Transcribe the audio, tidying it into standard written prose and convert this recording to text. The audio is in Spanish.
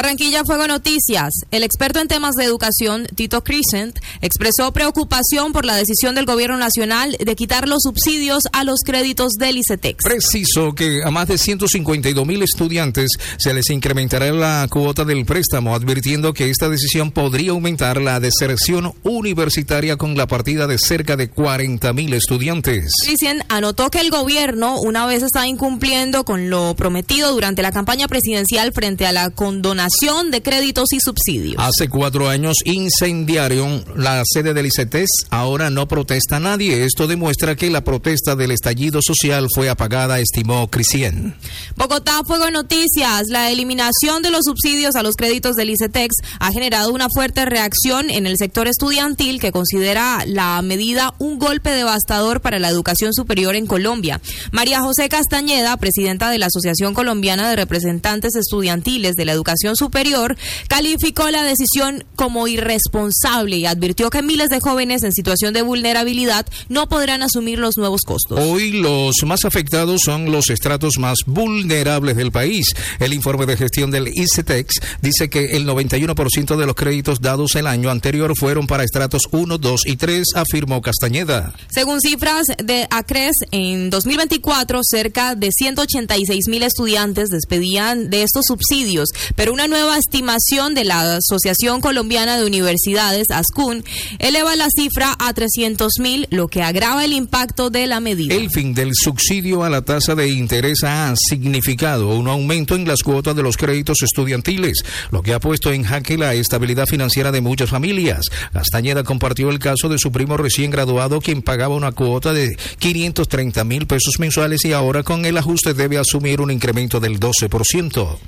Barranquilla Fuego Noticias. El experto en temas de educación, Tito Crescent, expresó preocupación por la decisión del gobierno nacional de quitar los subsidios a los créditos del ICETEX. Precisó que a más de 152,000 estudiantes se les incrementará la cuota del préstamo, advirtiendo que esta decisión podría aumentar la deserción universitaria con la partida de cerca de 40,000 estudiantes. Crescent anotó que el gobierno una vez está incumpliendo con lo prometido durante la campaña presidencial frente a la condonación de créditos y subsidios. Hace 4 años incendiaron la sede del ICETEX, ahora no protesta nadie. Esto demuestra que la protesta del estallido social fue apagada, estimó Crescent. Bogotá Fuego Noticias. La eliminación de los subsidios a los créditos del ICETEX ha generado una fuerte reacción en el sector estudiantil, que considera la medida un golpe devastador para la educación superior en Colombia. María José Castañeda, presidenta de la Asociación Colombiana de Representantes Estudiantiles de la Educación Superior, calificó la decisión como irresponsable y advirtió que miles de jóvenes en situación de vulnerabilidad no podrán asumir los nuevos costos. Hoy los más afectados son los estratos más vulnerables del país. El informe de gestión del ICETEX dice que el 91% de los créditos dados el año anterior fueron para estratos 1, 2 y 3, afirmó Castañeda. Según cifras de ACRES, en 2024 cerca de 186,000 estudiantes despedían de estos subsidios, pero una nueva estimación de la Asociación Colombiana de Universidades, ASCUN, eleva la cifra a 300,000, lo que agrava el impacto de la medida. El fin del subsidio a la tasa de interés ha significado un aumento en las cuotas de los créditos estudiantiles, lo que ha puesto en jaque la estabilidad financiera de muchas familias. Castañeda compartió el caso de su primo recién graduado, quien pagaba una cuota de 530,000 pesos mensuales y ahora con el ajuste debe asumir un incremento del 12%.